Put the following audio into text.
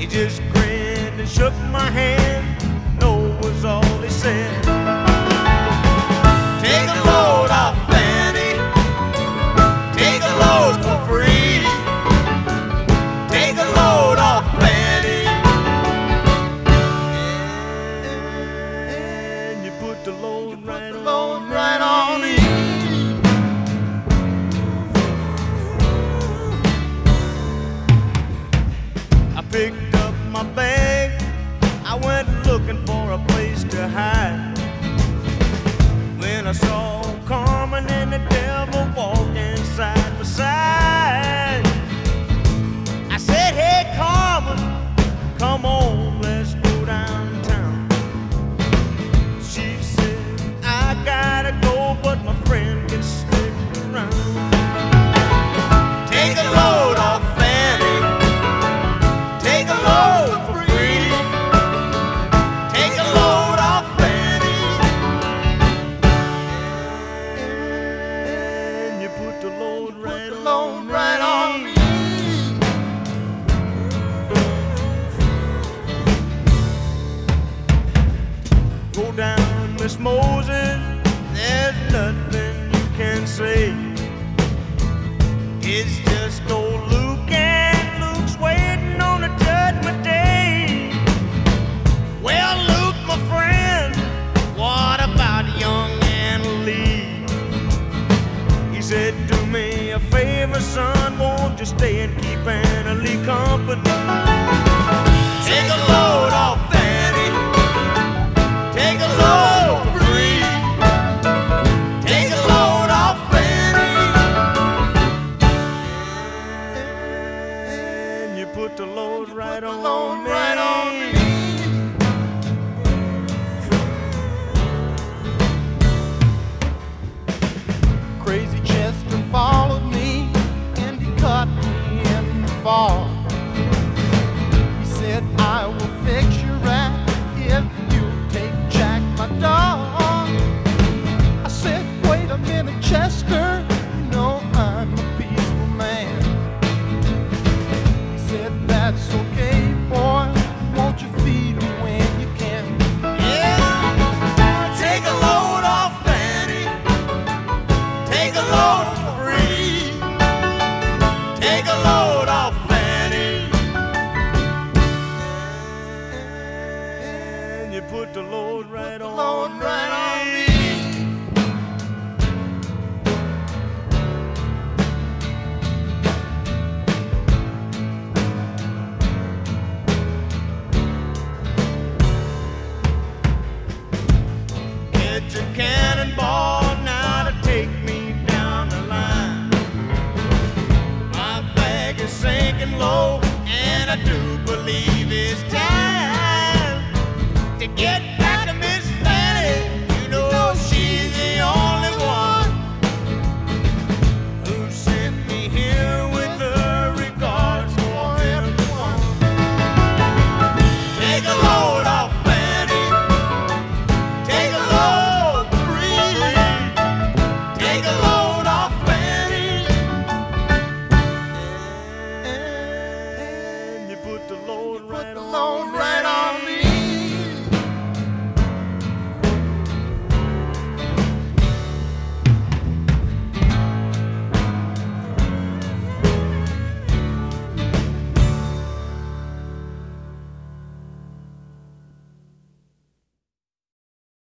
He just grinned and shook my hand. No was all he said. Take a load off Fanny. Take a load for free. Take a load off Fanny. And you put the load right on me. I picked up my bag. I went looking for a place to hide. When I saw Carmen and the devil walking side by side, I said, hey Carmen, come on, let's go downtown. She said, I gotta go, but my friend can stick around. Take a load off Fanny. Take a load for free. Take a load off Fanny. And you put the load right on me. Go down, Miss Moses, there's nothing you can say. It's just old Luke, and Luke's waiting on the judgment day. Well, Luke, my friend, what about young Anna Lee? He said, do me a favor, son, won't you stay and keep Anna Lee company? Take a load off Fanny. Take a load for free. Take a load off Fanny. And you put the load right on me. Crazy Chester followed me and he caught me in the fall. He said, I will fix your rat if you take Jack, my dog. I said, wait a minute, Chester, you know I'm a peaceful man. He said, that's okay, boy, won't you feed me when you can? Yeah, take a load off Fanny. Take a load for free. Take a load off Fanny. And you put the load right on me. Get your cannonball now to take me down the line. My bag is sinking low, and I do believe it's time to get back.